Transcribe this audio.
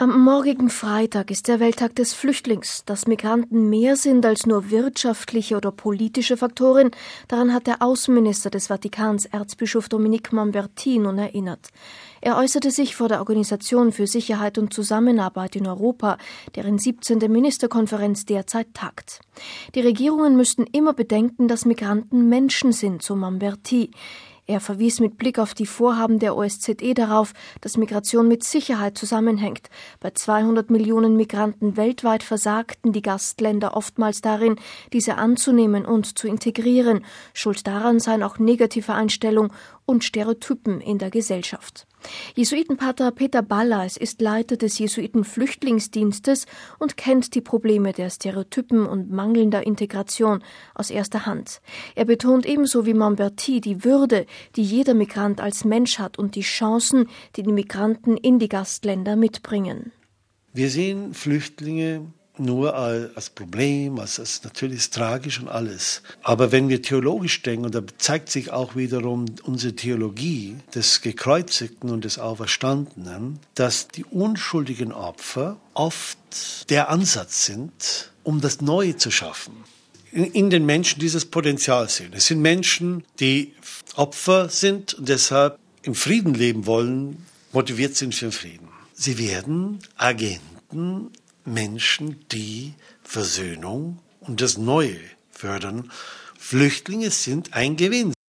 Am morgigen Freitag ist der Welttag des Flüchtlings. Dass Migranten mehr sind als nur wirtschaftliche oder politische Faktoren, daran hat der Außenminister des Vatikans, Erzbischof Dominique Mamberti, nun erinnert. Er äußerte sich vor der Organisation für Sicherheit und Zusammenarbeit in Europa, deren 17. Ministerkonferenz derzeit tagt. Die Regierungen müssten immer bedenken, dass Migranten Menschen sind, so Mamberti. Er verwies mit Blick auf die Vorhaben der OSZE darauf, dass Migration mit Sicherheit zusammenhängt. Bei 200 Millionen Migranten weltweit versagten die Gastländer oftmals darin, diese anzunehmen und zu integrieren. Schuld daran seien auch negative Einstellungen und Stereotypen in der Gesellschaft. Jesuitenpater Peter Ballas ist Leiter des Jesuitenflüchtlingsdienstes und kennt die Probleme der Stereotypen und mangelnder Integration aus erster Hand. Er betont ebenso wie Mamberti die Würde, die jeder Migrant als Mensch hat und die Chancen, die die Migranten in die Gastländer mitbringen. Wir sehen Flüchtlinge nur als Problem, als natürlich tragisch und alles. Aber wenn wir theologisch denken, und da zeigt sich auch wiederum unsere Theologie des Gekreuzigten und des Auferstandenen, dass die unschuldigen Opfer oft der Ansatz sind, um das Neue zu schaffen. In den Menschen dieses Potenzial sehen. Es sind Menschen, die Opfer sind und deshalb im Frieden leben wollen, motiviert sind für den Frieden. Sie werden Agenten, Menschen, die Versöhnung und das Neue fördern. Flüchtlinge sind ein Gewinn.